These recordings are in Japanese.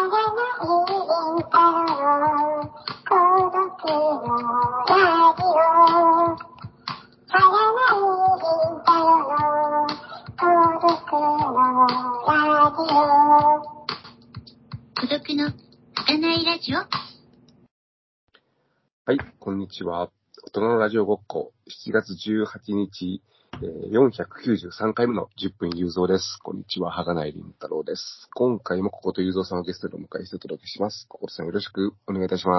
孤独の儚いラジオ。 はい、こんにちは。大人のラジオごっこ、7月18日、493回目の10分有造です。こんにちは、はがないりんたろうです。今回もここと有造さんをゲストでお迎えしてお届けします。こことさんよろしくお願いいたします。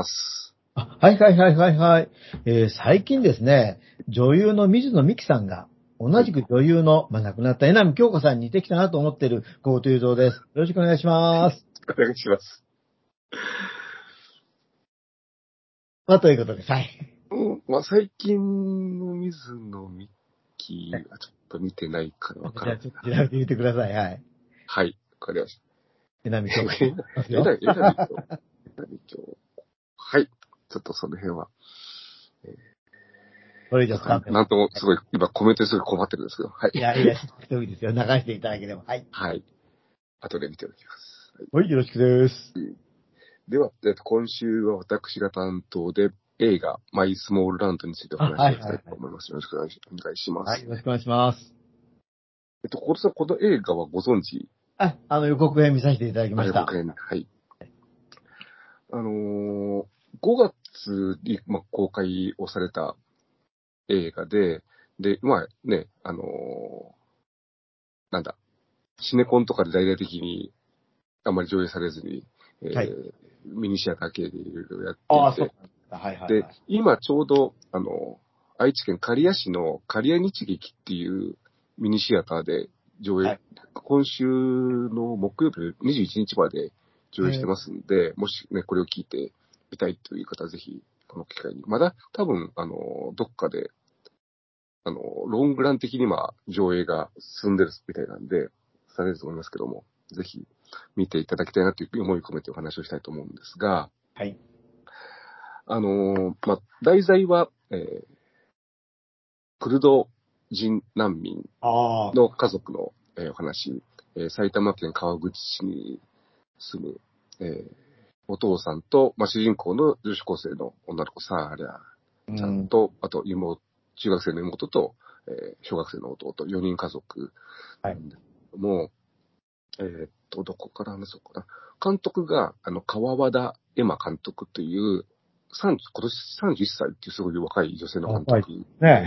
はい。最近ですね、女優の水野美紀さんが、同じく女優の、亡くなった江波京子さんに似てきたなと思っている小こと有造です。よろしくお願いします。 お願いします。 ということで、はい。 最近の水野美紀はちょっと見てないからわからないな。 じゃあ、ちょっと調べてみてください。はい。 はい、わかりました。 江波京子さん。 江波京子。はい、ちょっとその辺は。 これ以上使ってなんとも、すごい、今コメントですごい困ってるんですけど、はい。 いや、一人ですよ。流していただければ。はい。 はい。後で見ておきます。 はい、よろしくです。 では、今週は私が担当で、映画、マイスモールランドについてお話をしたいと思います。よろしくお願いします。 はい、よろしくお願いします。 小田さん、この映画はご存知？ 予告編見させていただきました。 予告編、はい。5月に、公開をされた映画で、シネコンとかで大々的にあまり上映されずに、ミニシアター系でいろいろやっていて、で、今ちょうど、愛知県刈谷市の刈谷日劇っていうミニシアターで上映、今週の木曜日21日まで上映してますんで、もしね、これを聞いてみたいという方はぜひ、この機会に。まだ多分、どっかで、ロングラン的に今、上映が進んでるみたいなんで、されると思いますけども、ぜひ見ていただきたいなという思いを込めてお話をしたいと思うんですが、 はい。 題材は、クルド人難民の家族の、お話、埼玉県川口市に住む、お父さんと、主人公の女子高生の女の子サーリャちゃんと、あと中学生の妹と、小学生の弟、4人家族なんですけども、どこから話そうかな。監督が、川和田エマ監督という、今年31歳っていうすごい若い女性の監督。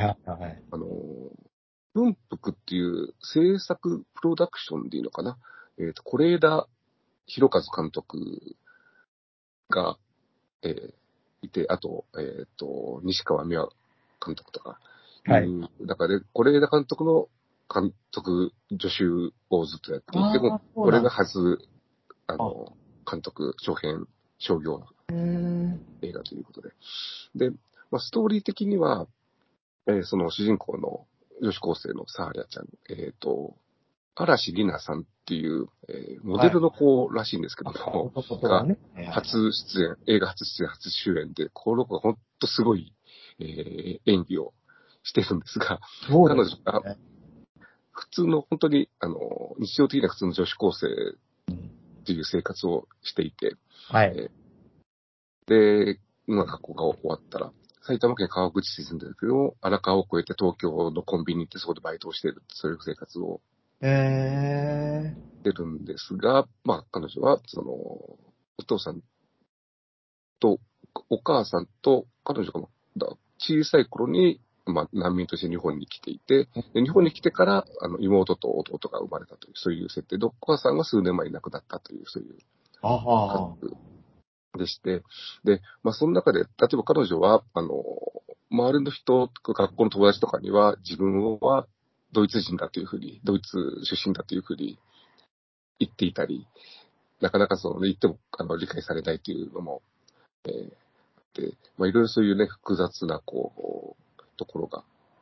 文福っていう制作プロダクションでいいのかな。是枝裕和監督が、いて、あと、西川美和監督とかいう中で、是枝監督の監督助手をずっとやっていて、もこれが初、監督、商業映画ということで。で、ストーリー的には、その主人公の女子高生のサーリャちゃん、嵐里奈さんっていう、モデルの子らしいんですけども、が、映画初出演、初主演で、この子が本当すごい、演技をしてるんですが、彼女が、普通の本当に、日常的な普通の女子高生っていう生活をしていて、で、学校が終わったら、埼玉県川口市に住んでるけど、荒川を越えて東京のコンビニに行ってそこでバイトをしている、そういう生活をしてるんですが、彼女は、お父さんとお母さんと彼女が小さい頃に、難民として日本に来ていて、で日本に来てから、妹と弟が生まれたという、そういう設定で、お母さんが数年前に亡くなったという、そういう家族でして、で、その中で、例えば彼女は、周りの人、学校の友達とかには、自分はドイツ人だというふうに、ドイツ出身だというふうに言っていたり、なかなか言っても、理解されないというのも、で、いろいろそういうね、複雑な、ところが、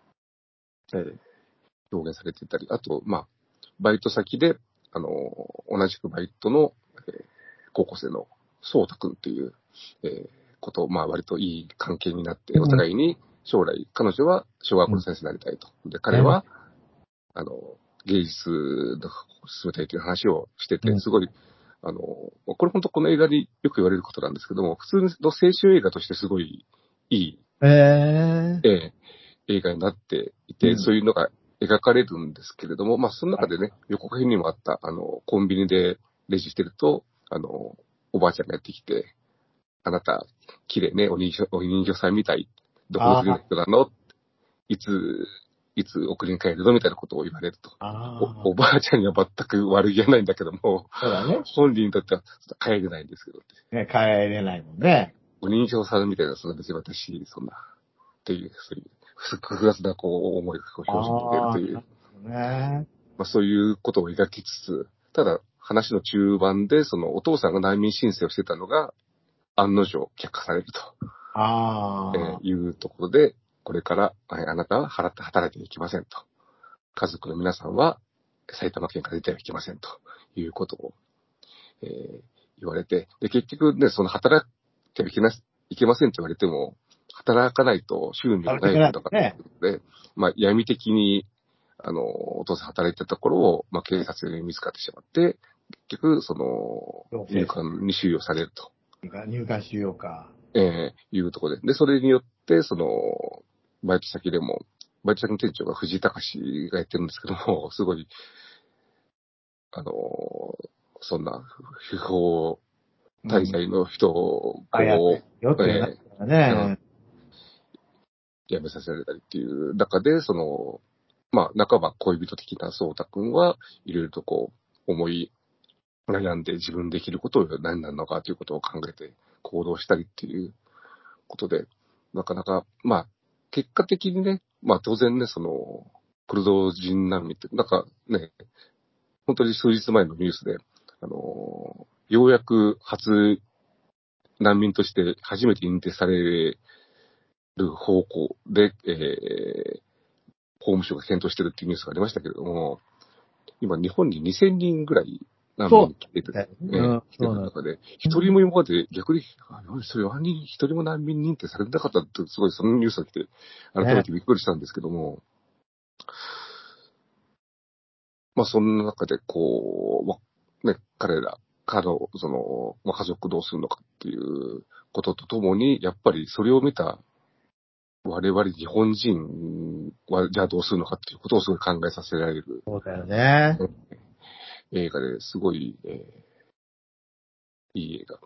表現されていたり、あと、バイト先で、同じくバイトの、高校生のそうたくんという、ことを、割といい関係になって、お互いに将来、彼女は小学校の先生になりたいと。で、彼は、芸術の進めたいという話をしてて、すごい、 これ本当この映画によく言われることなんですけども、普通の青春映画としてすごいいい、映画になっていて、そういうのが描かれるんですけれども、まあ、その中でね、予告編にもあった、コンビニでレジしてると、おばあちゃんがやってきて、あなた、綺麗ね、お人形さんみたい。どこの国の人なの？いつ送りに帰るのみたいなことを言われると。おばあちゃんには全く悪気はないんだけども、 そうだね。 本人にとっては帰れないんですけど。 ね、帰れないもんね。 お人形さんみたいな、そんな別に私、そんな、っていう、そういう、複雑な思いが表情に出るという。 ね、 まあそういうことを描きつつ、ただ話の中盤で、そのお父さんが難民申請をしてたのが、案の定却下されると。いうところで、これからあなたは働いていきませんと。家族の皆さんは埼玉県から出てはいけませんということを、言われて、で、結局ね、その働いてはいけませんと言われても、働かないと収入がないことがあるので、まあ闇的に、お父さん働いてたところを、まあ警察に見つかってしまって、結局、その、入管に収容されると。 入管収容か。 いうところで。で、それによって、その、バイト先でも、バイト先の店長が藤井隆がやってるんですけども、すごい、そんな、不法滞在の人を、辞めさせられたりっていう中で、その、まあ、半ば恋人的な宗太くんは、いろいろとこう、思い悩んで自分できることを何なのかということを考えて行動したりっていうことで、なかなか、まあ、結果的にね、まあ当然ね、その、クルド人難民って、なんかね、本当に数日前のニュースで、ようやく初難民として初めて認定される方向で、法務省が検討してるっていうニュースがありましたけれども、今日本に2000人ぐらい難民に来てる、来てる中で、一人も今まで逆に、それ一人も難民認定されてなかったって、すごいそのニュースが来て、改めてびっくりしたんですけども、まあそんな中でこう、ね、彼の、その、まあ、家族どうするのかっていうこととともに、やっぱりそれを見た我々日本人はじゃあどうするのかっていうことをすごい考えさせられる。 そうだよね。 映画ですごい、いい映画。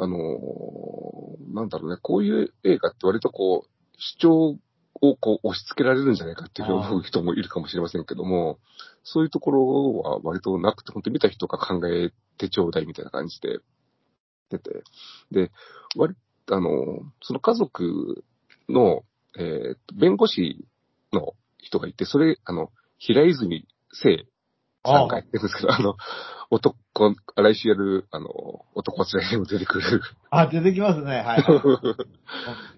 なんだろうね、こういう映画って割とこう、主張をこう押し付けられるんじゃないかっていうふうに思う人もいるかもしれませんけども、そういうところは割となくて、本当に見た人が考えてちょうだいみたいな感じで出て、で、その家族の、弁護士の人がいて、それ、平泉聖さんがやってるんですけど、来週やる、男はつらいにも出てくる。 出てきますね。はい、はい。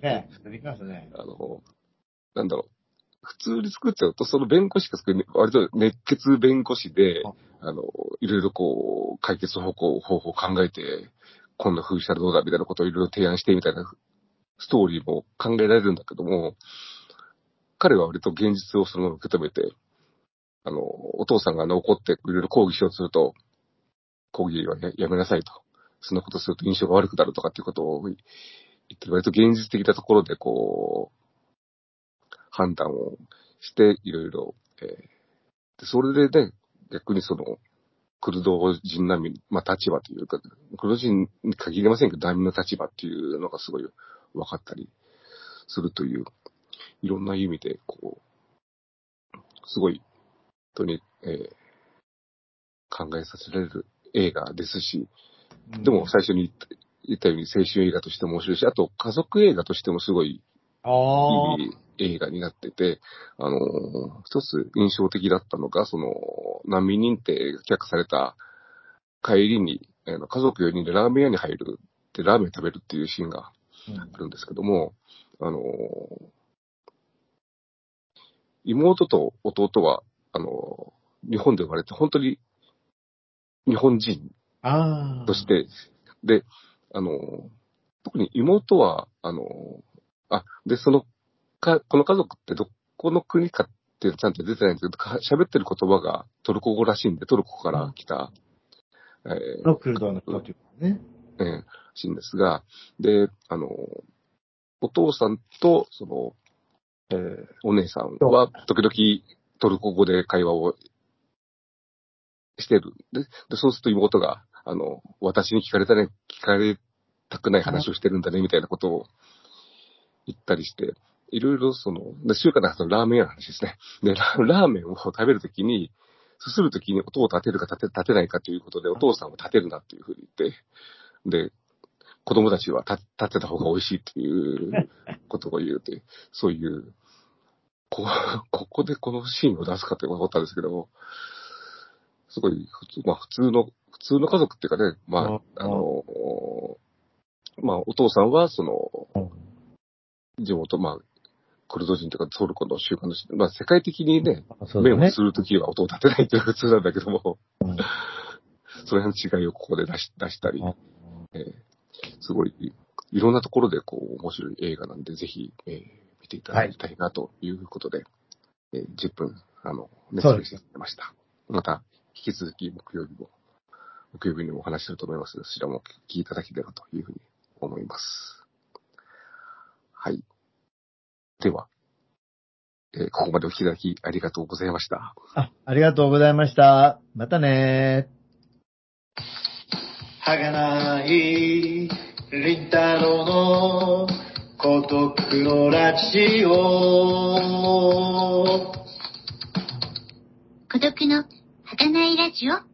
ね、出てきますね。 なんだろう。普通に作っちゃうと、その弁護士が割と熱血弁護士で、いろいろこう、解決方法を考えて、こんな風したらどうだみたいなことをいろいろ提案してみたいなストーリーも考えられるんだけども、彼は割と現実をそのまま受け止めて、お父さんが怒っていろいろ抗議しようとすると、抗議はやめなさいと。そんなことすると印象が悪くなるとかっていうことを言って、割と現実的なところでこう、判断をして、いろいろ、それでね、逆にその、クルド人難民、まあ立場というか、クルド人に限りませんけど、難民の立場っていうのがすごい分かったりするという、いろんな意味で、こう、すごい、本当に、考えさせられる映画ですし、でも最初に言ったように青春映画としても面白いし、あと家族映画としてもすごいいい映画になってて、一つ印象的だったのが、その、難民認定が却下された帰りに、家族4人でラーメン屋に入るってラーメン食べるっていうシーンがあるんですけども、妹と弟は、日本で生まれて本当に日本人として、で、特に妹は、で、この家族ってどこの国かってちゃんと出てないんですけど、喋ってる言葉がトルコ語らしいんで、トルコから来た、 のクルドの人というかね。 らしいんですが、で、お父さんと、お姉さんは、時々トルコ語で会話をしてる。で、そうすると妹が、私に聞かれたくない話をしてるんだね、みたいなことを言ったりして、いろいろ中華のラーメン屋の話ですね。で、ラーメンを食べるときに、すするときに音を立てるか立てないかということで、お父さんは立てるなっていうふうに言って、で、子供たちは立てた方が美味しいっていうことを言うて、そういう、ここでこのシーンを出すかって思ったんですけども、すごい普通の家族っていうかね、お父さんは地元、クルド人とかトルコの習慣の人、世界的にね、麺をするときは音を立てないっていうのが普通なんだけども、その辺の違いをここで出したり、すごい、いろんなところで面白い映画なんで、ぜひ、見ていただきたいなということで、10分、熱弁してみました。また、引き続き木曜日にもお話しすると思いますので、そちらもお聞きいただければというふうに思います。はい。では、ここまでお聞きいただきありがとうございました。 ありがとうございました。またねはがないりんたろうの孤独のラジオ孤独の儚いラジオ